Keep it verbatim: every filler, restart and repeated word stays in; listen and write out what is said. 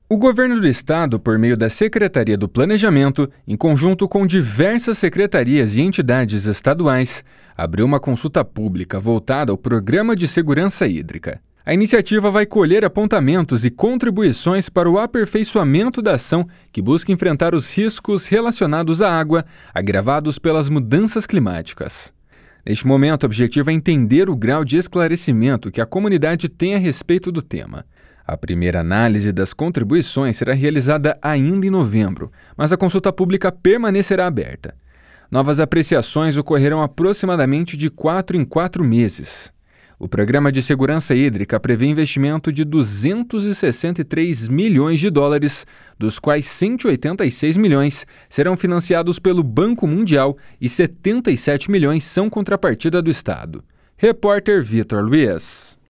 O governo do estado, por meio da Secretaria do Planejamento, em conjunto com diversas secretarias e entidades estaduais, abriu uma consulta pública voltada ao Programa de Segurança Hídrica. A iniciativa vai colher apontamentos e contribuições para o aperfeiçoamento da ação que busca enfrentar os riscos relacionados à água, agravados pelas mudanças climáticas. Neste momento, o objetivo é entender o grau de esclarecimento que a comunidade tem a respeito do tema. A primeira análise das contribuições será realizada ainda em novembro, mas a consulta pública permanecerá aberta. Novas apreciações ocorrerão aproximadamente de quatro em quatro meses. O Programa de Segurança Hídrica prevê investimento de duzentos e sessenta e três milhões de dólares, dos quais cento e oitenta e seis milhões serão financiados pelo Banco Mundial e setenta e sete milhões são contrapartida do Estado. Repórter Vitor Luiz.